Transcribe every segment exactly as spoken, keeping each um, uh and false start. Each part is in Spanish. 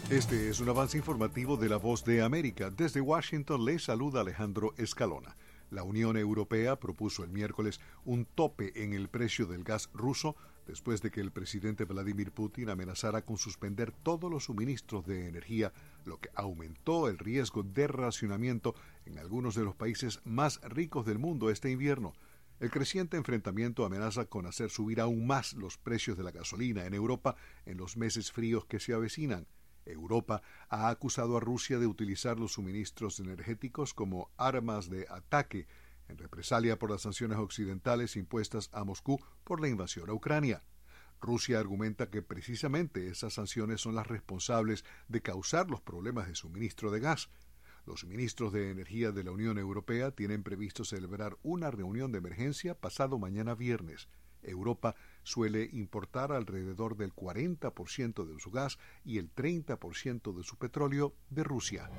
Este es un avance informativo de La Voz de América. Desde Washington les saluda Alejandro Escalona. La Unión Europea propuso el miércoles un tope en el precio del gas ruso después de que el presidente Vladimir Putin amenazara con suspender todos los suministros de energía, lo que aumentó el riesgo de racionamiento en algunos de los países más ricos del mundo este invierno. El creciente enfrentamiento amenaza con hacer subir aún más los precios de la gasolina en Europa en los meses fríos que se avecinan. Europa ha acusado a Rusia de utilizar los suministros energéticos como armas de ataque en represalia por las sanciones occidentales impuestas a Moscú por la invasión a Ucrania. Rusia argumenta que precisamente esas sanciones son las responsables de causar los problemas de suministro de gas. Los ministros de Energía de la Unión Europea tienen previsto celebrar una reunión de emergencia pasado mañana viernes. Europa suele importar alrededor del cuarenta por ciento de su gas y el treinta por ciento de su petróleo de Rusia.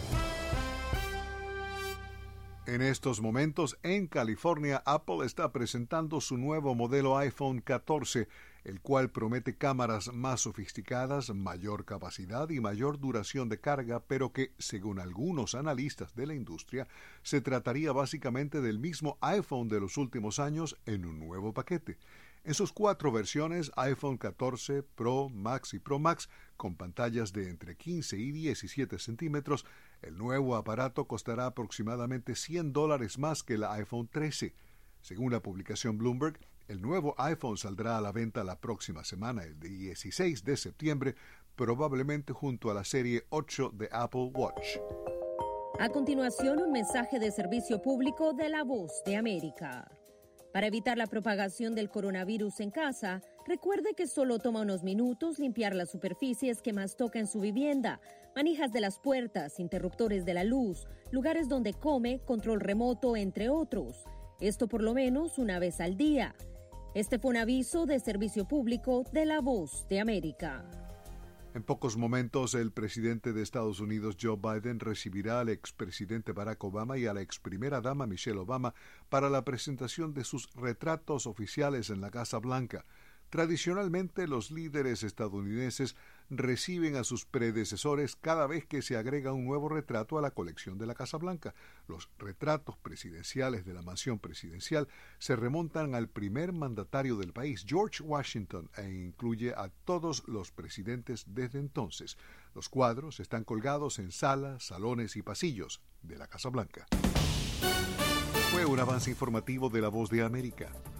En estos momentos, en California, Apple está presentando su nuevo modelo iPhone catorce, el cual promete cámaras más sofisticadas, mayor capacidad y mayor duración de carga, pero que, según algunos analistas de la industria, se trataría básicamente del mismo iPhone de los últimos años en un nuevo paquete. En sus cuatro versiones, iPhone catorce, Pro, Max y Pro Max, con pantallas de entre quince y diecisiete centímetros, el nuevo aparato costará aproximadamente cien dólares más que el iPhone trece. Según la publicación Bloomberg, el nuevo iPhone saldrá a la venta la próxima semana, el dieciséis de septiembre, probablemente junto a la serie ocho de Apple Watch. A continuación, un mensaje de servicio público de La Voz de América. Para evitar la propagación del coronavirus en casa, recuerde que solo toma unos minutos limpiar las superficies que más toca en su vivienda, manijas de las puertas, interruptores de la luz, lugares donde come, control remoto, entre otros. Esto por lo menos una vez al día. Este fue un aviso de servicio público de La Voz de América. En pocos momentos, el presidente de Estados Unidos, Joe Biden, recibirá al expresidente Barack Obama y a la exprimera dama Michelle Obama para la presentación de sus retratos oficiales en la Casa Blanca. Tradicionalmente, los líderes estadounidenses reciben a sus predecesores cada vez que se agrega un nuevo retrato a la colección de la Casa Blanca. Los retratos presidenciales de la mansión presidencial se remontan al primer mandatario del país, George Washington, e incluye a todos los presidentes desde entonces. Los cuadros están colgados en salas, salones y pasillos de la Casa Blanca. Fue un avance informativo de La Voz de América.